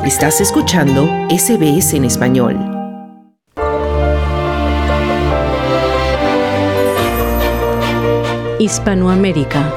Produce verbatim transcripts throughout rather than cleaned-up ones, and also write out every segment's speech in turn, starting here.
Estás escuchando S B S en español. Hispanoamérica.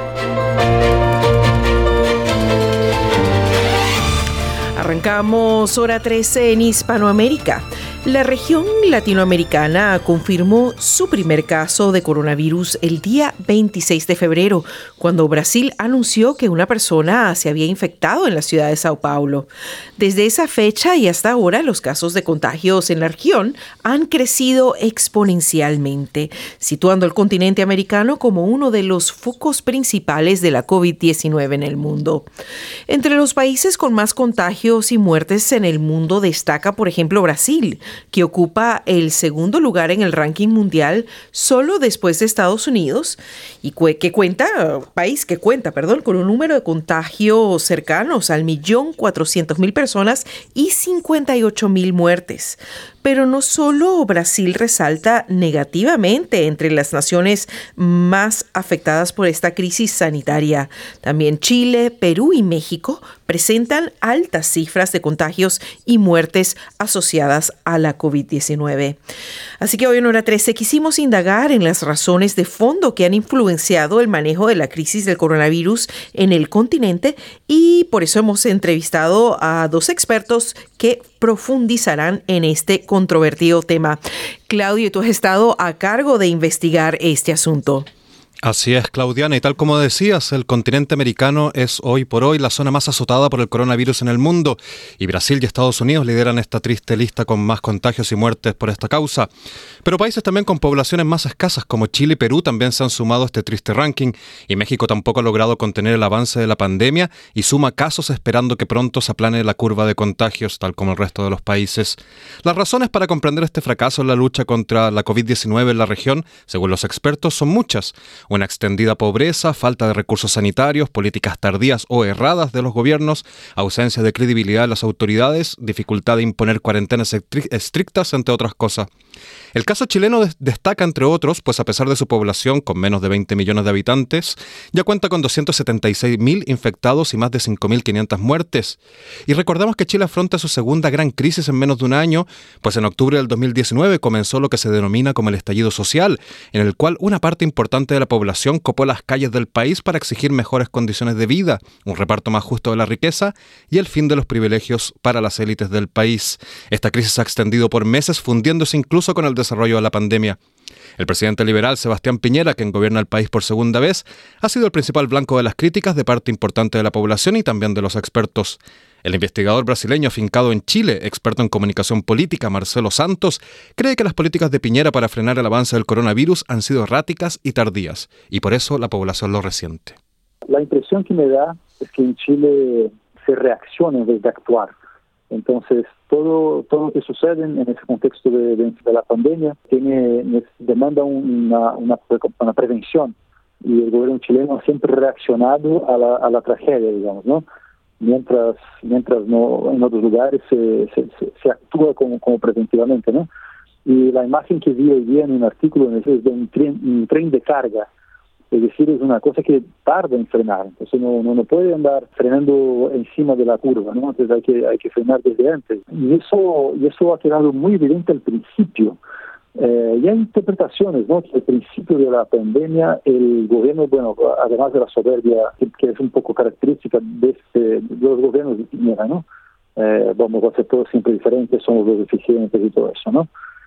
Arrancamos hora trece en Hispanoamérica. La región latinoamericana confirmó su primer caso de coronavirus el día veintiséis de febrero, cuando Brasil anunció que una persona se había infectado en la ciudad de Sao Paulo. Desde esa fecha y hasta ahora, los casos de contagios en la región han crecido exponencialmente, situando al continente americano como uno de los focos principales de la COVID diecinueve en el mundo. Entre los países con más contagios y muertes en el mundo destaca, por ejemplo, Brasil, que ocupa el segundo lugar en el ranking mundial solo después de Estados Unidos y que cuenta, país que cuenta, perdón, con un número de contagios cercanos al millón cuatrocientos mil personas y cincuenta y ocho mil muertes. Pero no solo Brasil resalta negativamente entre las naciones más afectadas por esta crisis sanitaria. También Chile, Perú y México presentan altas cifras de contagios y muertes asociadas a la COVID diecinueve. Así que hoy en Hora trece quisimos indagar en las razones de fondo que han influenciado el manejo de la crisis del coronavirus en el continente, y por eso hemos entrevistado a dos expertos que profundizarán en este controvertido tema. Claudio, tú has estado a cargo de investigar este asunto. Así es, Claudiana, y tal como decías, el continente americano es hoy por hoy la zona más azotada por el coronavirus en el mundo, y Brasil y Estados Unidos lideran esta triste lista con más contagios y muertes por esta causa. Pero países también con poblaciones más escasas como Chile y Perú también se han sumado a este triste ranking, y México tampoco ha logrado contener el avance de la pandemia y suma casos esperando que pronto se aplane la curva de contagios, tal como el resto de los países. Las razones para comprender este fracaso en la lucha contra la COVID diecinueve en la región, según los expertos, son muchas. Una extendida pobreza, falta de recursos sanitarios, políticas tardías o erradas de los gobiernos, ausencia de credibilidad de las autoridades, dificultad de imponer cuarentenas estrictas, entre otras cosas. El caso chileno destaca, entre otros, pues a pesar de su población, con menos de veinte millones de habitantes, ya cuenta con doscientos setenta y seis mil infectados y más de cinco mil quinientas muertes. Y recordamos que Chile afronta su segunda gran crisis en menos de un año, pues en octubre del dos mil diecinueve comenzó lo que se denomina como el estallido social, en el cual una parte importante de la población copó las calles del país para exigir mejores condiciones de vida, un reparto más justo de la riqueza y el fin de los privilegios para las élites del país. Esta crisis se ha extendido por meses, fundiéndose incluso con el desarrollo de la pandemia. El presidente liberal Sebastián Piñera, quien gobierna el país por segunda vez, ha sido el principal blanco de las críticas de parte importante de la población y también de los expertos. El investigador brasileño afincado en Chile, experto en comunicación política, Marcelo Santos, cree que las políticas de Piñera para frenar el avance del coronavirus han sido erráticas y tardías, y por eso la población lo resiente. La impresión que me da es que en Chile se reacciona en vez de actuar. Entonces, todo todo lo que sucede en ese contexto de, de, de la pandemia tiene demanda una, una, una prevención, y el gobierno chileno ha siempre reaccionado a la, a la tragedia, digamos, ¿no? Mientras mientras no en otros lugares se, se, se actúa como, como preventivamente, ¿no? Y la imagen que vi hoy día en un artículo es de un tren, un tren de carga. Es decir, es una cosa que tarda en frenar, entonces no, no, no puede andar frenando encima de la curva, ¿no? Entonces hay que, hay que frenar desde antes. Y eso, y eso ha quedado muy evidente al principio. Eh, y hay interpretaciones, ¿no? Que al principio de la pandemia el gobierno, bueno, además de la soberbia, que, que es un poco característica de, este, de los gobiernos de Piñera, ¿no? Eh, vamos a hacer todo siempre diferente, somos los eficientes y todo eso, ¿no?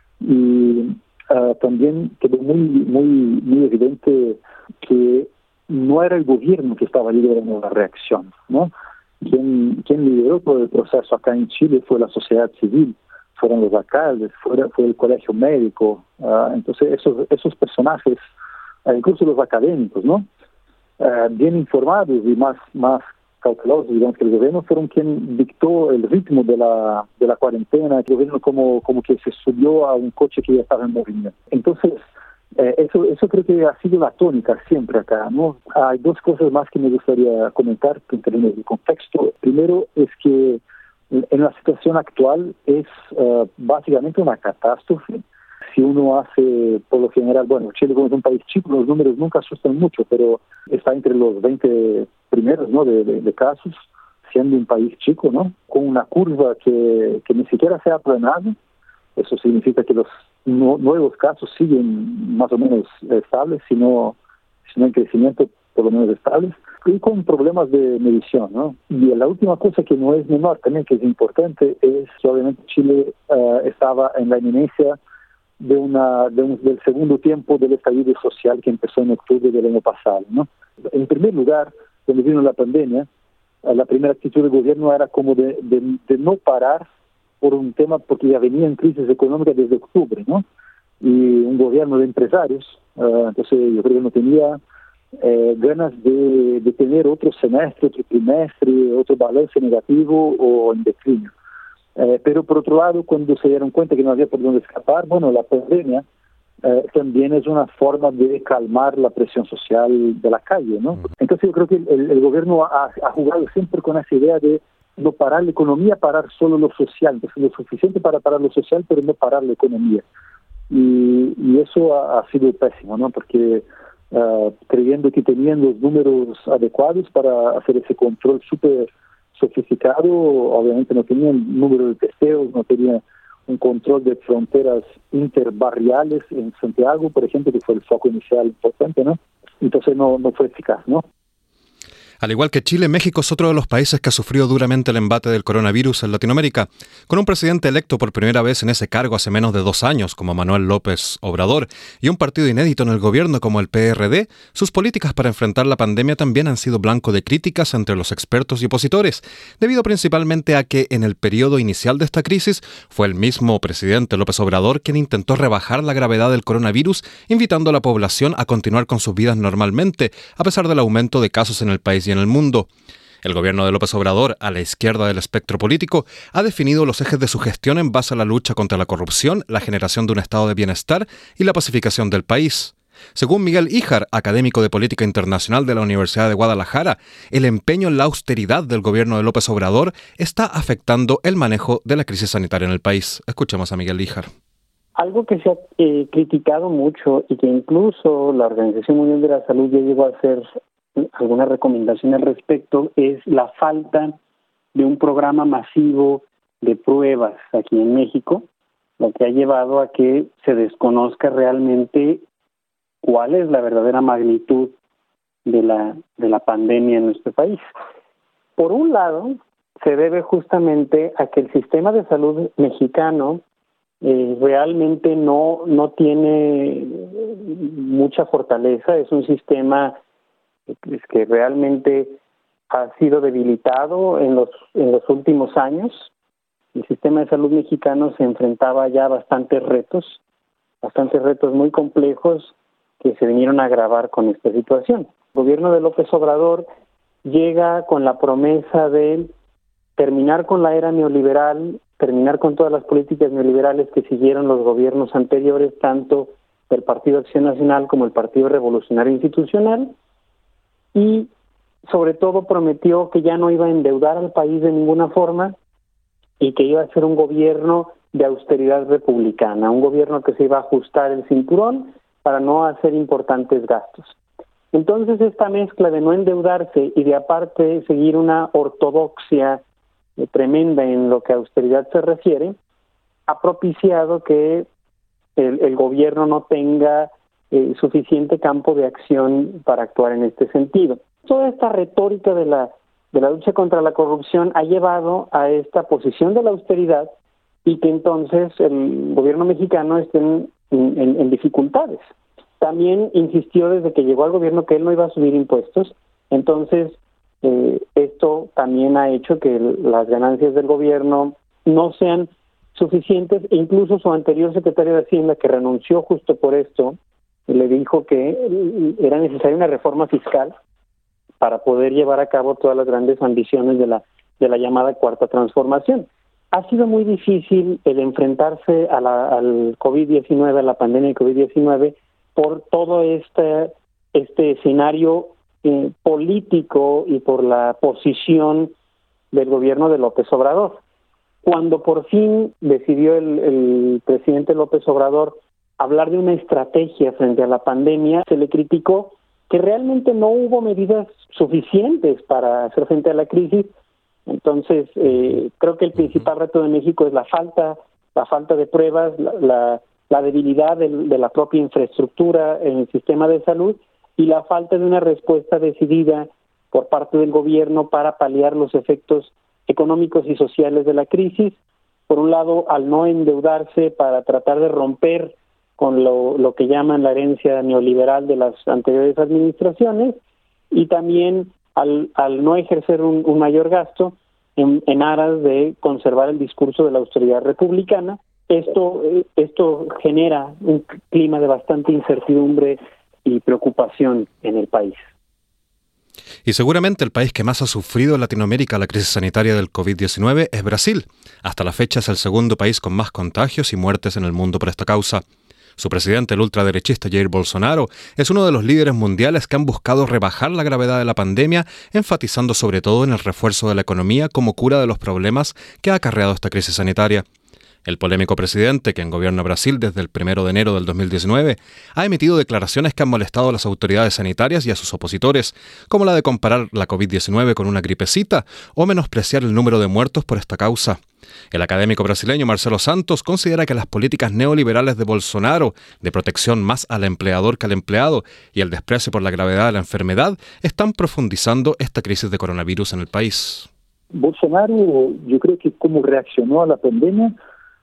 Y uh, también quedó muy, muy, muy evidente que no era el gobierno que estaba liderando la reacción, ¿no? Quien, quien lideró todo el proceso acá en Chile fue la sociedad civil, fueron los alcaldes, fue, fue el colegio médico, uh, entonces esos, esos personajes, uh, incluso los académicos, ¿no? Uh, bien informados y más, más cautelosos, digamos, que el gobierno, fueron quien dictó el ritmo de la, de la cuarentena. El gobierno como, como que se subió a un coche que ya estaba en movimiento. Entonces, Eh, eso, eso creo que ha sido la tónica siempre acá, ¿no? Hay dos cosas más que me gustaría comentar en términos de contexto. Primero es que en la situación actual es uh, básicamente una catástrofe. Si uno hace, por lo general, bueno, Chile como es un país chico, los números nunca asustan mucho, pero está entre los veinte primeros, ¿no? de, de, de casos. siendo un país chico, ¿no? Con una curva que, que ni siquiera se ha aplanado. Eso significa que los no, nuevos casos siguen más o menos estables, sino, sino en crecimiento por lo menos estables, y con problemas de medición, ¿no? Y la última cosa que no es menor también, que es importante, es que obviamente Chile uh, estaba en la inminencia de una de un, del segundo tiempo del estallido social que empezó en octubre del año pasado, ¿no? En primer lugar, cuando vino la pandemia, uh, la primera actitud del gobierno era como de, de, de no parar por un tema, porque ya venía en crisis económica desde octubre, ¿no? Y un gobierno de empresarios, uh, entonces yo creo que no tenía Eh, ganas de, de tener otro semestre, otro trimestre, otro balance negativo o en declínio. Eh, pero por otro lado, cuando se dieron cuenta que no había por dónde escapar, bueno, la pandemia eh, también es una forma de calmar la presión social de la calle, ¿no? Entonces yo creo que el, el gobierno ha, ha jugado siempre con esa idea de no parar la economía, parar solo lo social, entonces lo suficiente para parar lo social, pero no parar la economía. Y, y eso ha, ha sido pésimo, ¿no? Porque Uh, creyendo que tenían los números adecuados para hacer ese control súper sofisticado, obviamente no tenían número de testeos, no tenían un control de fronteras interbarriales en Santiago, por ejemplo, que fue el foco inicial importante, ¿no? Entonces no, no fue eficaz, ¿no? Al igual que Chile, México es otro de los países que ha sufrido duramente el embate del coronavirus en Latinoamérica. Con un presidente electo por primera vez en ese cargo hace menos de dos años, como Manuel López Obrador, y un partido inédito en el gobierno como el P R D, sus políticas para enfrentar la pandemia también han sido blanco de críticas entre los expertos y opositores, debido principalmente a que en el periodo inicial de esta crisis fue el mismo presidente López Obrador quien intentó rebajar la gravedad del coronavirus, invitando a la población a continuar con sus vidas normalmente, a pesar del aumento de casos en el país y en el mundo. El gobierno de López Obrador, a la izquierda del espectro político, ha definido los ejes de su gestión en base a la lucha contra la corrupción, la generación de un estado de bienestar y la pacificación del país. Según Miguel Híjar, académico de Política Internacional de la Universidad de Guadalajara, el empeño en la austeridad del gobierno de López Obrador está afectando el manejo de la crisis sanitaria en el país. Escuchemos a Miguel Híjar. Algo que se ha eh, criticado mucho y que incluso la Organización Mundial de la Salud ya llegó a hacer alguna recomendación al respecto es la falta de un programa masivo de pruebas aquí en México, lo que ha llevado a que se desconozca realmente cuál es la verdadera magnitud de la de la pandemia en nuestro país. Por un lado, se debe justamente a que el sistema de salud mexicano eh, realmente no no tiene mucha fortaleza, es un sistema es que realmente ha sido debilitado en los en los últimos años. El sistema de salud mexicano se enfrentaba ya a bastantes retos, bastantes retos muy complejos que se vinieron a agravar con esta situación. El gobierno de López Obrador llega con la promesa de terminar con la era neoliberal, terminar con todas las políticas neoliberales que siguieron los gobiernos anteriores, tanto del Partido Acción Nacional como el Partido Revolucionario Institucional, y sobre todo prometió que ya no iba a endeudar al país de ninguna forma y que iba a ser un gobierno de austeridad republicana, un gobierno que se iba a ajustar el cinturón para no hacer importantes gastos. Entonces esta mezcla de no endeudarse y de aparte seguir una ortodoxia eh, tremenda en lo que a austeridad se refiere, ha propiciado que el, el gobierno no tenga Eh, suficiente campo de acción para actuar en este sentido. Toda esta retórica de la de la lucha contra la corrupción ha llevado a esta posición de la austeridad y que entonces el gobierno mexicano esté en, en, en dificultades. También insistió desde que llegó al gobierno que él no iba a subir impuestos, entonces eh, esto también ha hecho que las ganancias del gobierno no sean suficientes, e incluso su anterior secretario de Hacienda, que renunció justo por esto, le dijo que era necesaria una reforma fiscal para poder llevar a cabo todas las grandes ambiciones de la de la llamada Cuarta Transformación. Ha sido muy difícil el enfrentarse a la, al COVID diecinueve, a la pandemia de COVID diecinueve, por todo este, este escenario eh, político y por la posición del gobierno de López Obrador. Cuando por fin decidió el, el presidente López Obrador hablar de una estrategia frente a la pandemia, se le criticó que realmente no hubo medidas suficientes para hacer frente a la crisis Entonces, eh, creo que el principal reto de México es la falta, la falta de pruebas, la, la, la debilidad de, de la propia infraestructura en el sistema de salud y la falta de una respuesta decidida por parte del gobierno para paliar los efectos económicos y sociales de la crisis. Por un lado, al no endeudarse para tratar de romper con lo, lo que llaman la herencia neoliberal de las anteriores administraciones, y también al, al no ejercer un, un mayor gasto en, en aras de conservar el discurso de la austeridad republicana. Esto, esto genera un clima de bastante incertidumbre y preocupación en el país. Y seguramente el país que más ha sufrido en Latinoamérica la crisis sanitaria del covid diecinueve es Brasil. Hasta la fecha es el segundo país con más contagios y muertes en el mundo por esta causa. Su presidente, el ultraderechista Jair Bolsonaro, es uno de los líderes mundiales que han buscado rebajar la gravedad de la pandemia, enfatizando sobre todo en el refuerzo de la economía como cura de los problemas que ha acarreado esta crisis sanitaria. El polémico presidente, quien gobierna Brasil desde el primero de enero del dos mil diecinueve, ha emitido declaraciones que han molestado a las autoridades sanitarias y a sus opositores, como la de comparar la covid diecinueve con una gripecita o menospreciar el número de muertos por esta causa. El académico brasileño Marcelo Santos considera que las políticas neoliberales de Bolsonaro, de protección más al empleador que al empleado y el desprecio por la gravedad de la enfermedad, están profundizando esta crisis de coronavirus en el país. Bolsonaro, yo creo que como reaccionó a la pandemia,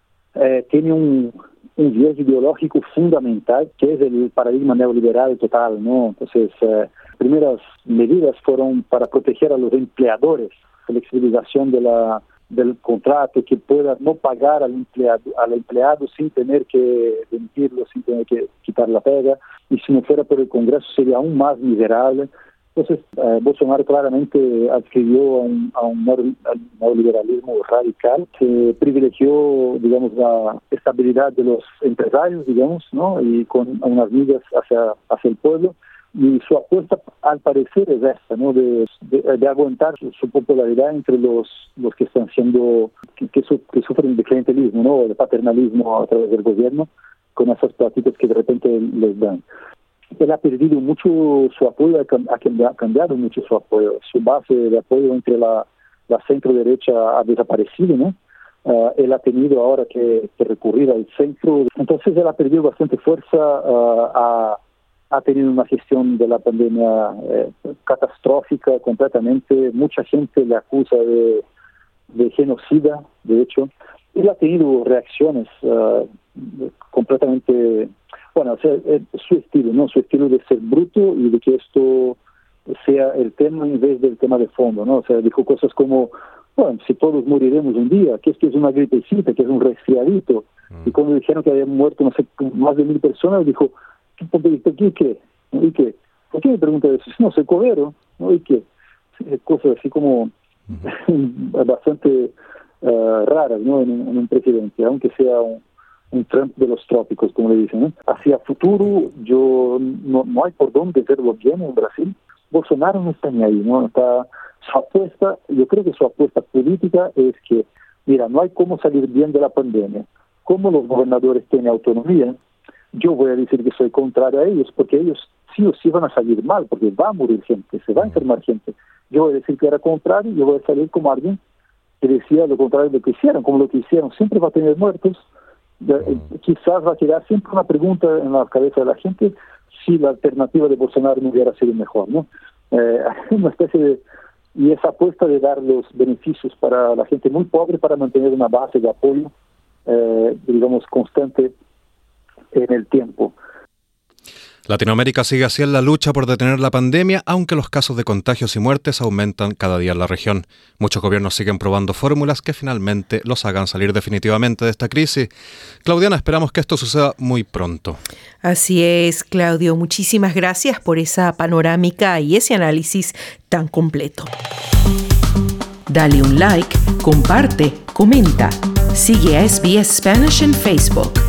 Eh, tiene un, un viés ideológico fundamental, que es el paradigma neoliberal total, ¿no? Entonces, eh, primeras medidas fueron para proteger a los empleadores, flexibilización de la, del contrato, que pueda no pagar al empleado, al empleado sin tener que demitirlo, sin tener que quitar la pega, y si no fuera por el Congreso sería aún más miserable. Entonces, eh, Bolsonaro claramente adscribió a un, a un neoliberalismo radical que privilegió, digamos, la estabilidad de los empresarios, digamos, ¿no? Y con unas medidas hacia, hacia el pueblo. Y su apuesta, al parecer, es esta, ¿no? De, de, de aguantar su, su popularidad entre los, los que están siendo, que, que, su, que sufren de clientelismo, ¿no? De paternalismo a través del gobierno, con esas prácticas que de repente les dan. Él ha perdido mucho su apoyo, ha cambiado mucho su apoyo. Su base de apoyo entre la, la centro-derecha ha desaparecido, ¿no? Uh, él ha tenido ahora que, que recurrir al centro. Entonces él ha perdido bastante fuerza, uh, ha, ha tenido una gestión de la pandemia eh, catastrófica completamente. Mucha gente le acusa de, de genocida, de hecho. Él ha tenido reacciones uh, completamente... Bueno, o sea, es su estilo, ¿no? Su estilo de ser bruto y de que esto sea el tema en vez del tema de fondo, ¿no? O sea, dijo cosas como, bueno, si todos moriremos un día, que esto es una gripecita, que es un resfriadito. Mm. Y cuando dijeron que habían muerto, no sé, más de mil personas, dijo, ¿y qué? ¿Y qué? ¿Por qué me pregunta eso? No, soy cobero, ¿no? ¿Y qué? Cosas así como mm. bastante uh, raras, ¿no? En, en un presidente, aunque sea un un Trump de los trópicos, como le dicen, ¿no? Hacia futuro, yo no, no hay por dónde verlo bien en Brasil. Bolsonaro no está ni ahí, ¿no? Está, su apuesta, yo creo que su apuesta política es que, mira, no hay cómo salir bien de la pandemia. Como los gobernadores tienen autonomía, yo voy a decir que soy contrario a ellos, porque ellos sí o sí van a salir mal, porque va a morir gente, se va a enfermar gente. Yo voy a decir que era contrario, yo voy a salir como alguien que decía lo contrario de lo que hicieron, como lo que hicieron siempre va a tener muertos. Quizás va a quedar siempre una pregunta en la cabeza de la gente si la alternativa de Bolsonaro no hubiera sido mejor, ¿no? Eh, una especie de, y esa apuesta de dar los beneficios para la gente muy pobre para mantener una base de apoyo, eh, digamos, constante en el tiempo. Latinoamérica sigue así en la lucha por detener la pandemia, aunque los casos de contagios y muertes aumentan cada día en la región. Muchos gobiernos siguen probando fórmulas que finalmente los hagan salir definitivamente de esta crisis. Claudiana, esperamos que esto suceda muy pronto. Así es, Claudio. Muchísimas gracias por esa panorámica y ese análisis tan completo. Dale un like, comparte, comenta. Sigue a S B S Spanish en Facebook.